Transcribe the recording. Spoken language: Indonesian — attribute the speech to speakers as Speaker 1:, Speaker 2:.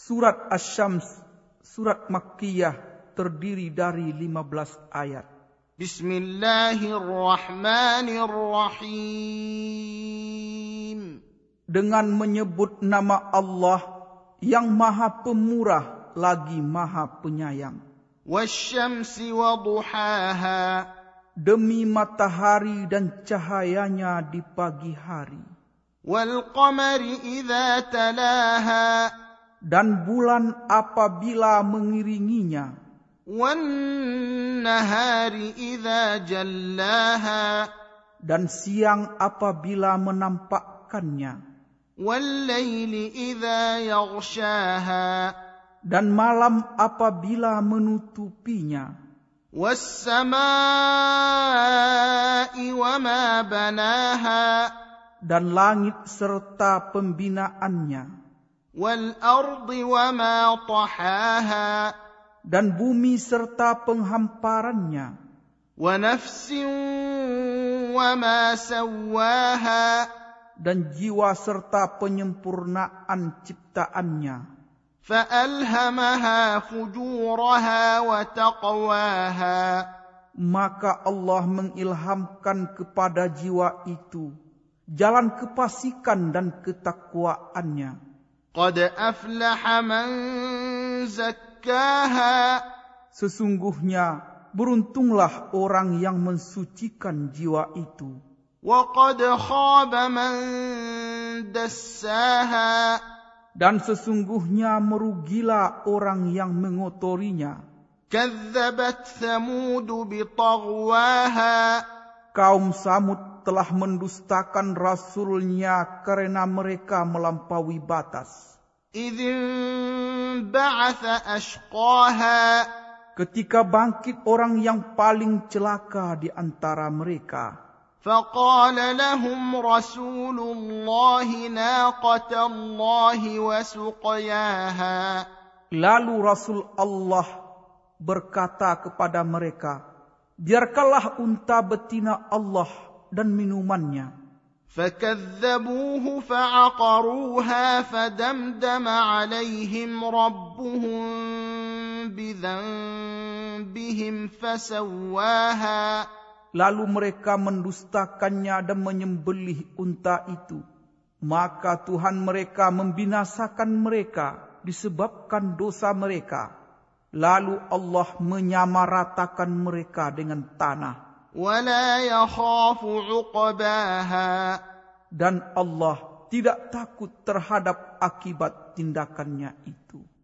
Speaker 1: Surat Asy-Syams, surat Makkiyah, terdiri dari 15 ayat.
Speaker 2: Bismillahirrahmanirrahim.
Speaker 1: Dengan menyebut nama Allah yang Maha Pemurah lagi Maha Penyayang.
Speaker 2: Wasyamsi waduhaha.
Speaker 1: Demi matahari dan cahayanya di pagi hari.
Speaker 2: Wal qamari idza talaha.
Speaker 1: Dan bulan apabila mengiringinya.
Speaker 2: Wan nahari idza jallaha.
Speaker 1: Dan siang apabila menampakkannya.
Speaker 2: Wal laili idza yaghshaha.
Speaker 1: Dan malam apabila menutupinya.
Speaker 2: Was samaa'i wama banaha.
Speaker 1: Dan langit serta pembinaannya.
Speaker 2: Wal ardi wama tahaha.
Speaker 1: Dan bumi serta penghamparannya.
Speaker 2: Wa nafsin wama sawwaha.
Speaker 1: Dan jiwa serta penyempurnaan ciptaannya.
Speaker 2: فألهمها فجورها وتقواها.
Speaker 1: Maka Allah mengilhamkan kepada jiwa itu jalan kefasikan dan ketakwaannya.
Speaker 2: قد أفلح من زكاها.
Speaker 1: Sesungguhnya beruntunglah orang yang mensucikan jiwa itu.
Speaker 2: وقد خاب من دساها.
Speaker 1: Dan sesungguhnya merugilah orang yang mengotorinya.
Speaker 2: كذبت ثمود بطغواها.
Speaker 1: Kaum Samud telah mendustakan rasulnya karena mereka melampaui batas.
Speaker 2: إذ انبعث أشقاها.
Speaker 1: Ketika bangkit orang yang paling celaka di antara mereka.
Speaker 2: فقال لهم رسول الله ناقة الله وسقياها.
Speaker 1: Lalu Rasul Allah berkata kepada mereka, biarkanlah unta betina Allah dan minumannya.
Speaker 2: فكذبوه فعقروها فدمدم عليهم ربهم بذنبهم فسواها.
Speaker 1: Lalu mereka mendustakannya dan menyembelih unta itu. Maka Tuhan mereka membinasakan mereka disebabkan dosa mereka. Lalu Allah menyamaratakan mereka dengan tanah.
Speaker 2: ولا يخاف عقباها.
Speaker 1: Dan Allah tidak takut terhadap akibat tindakannya itu.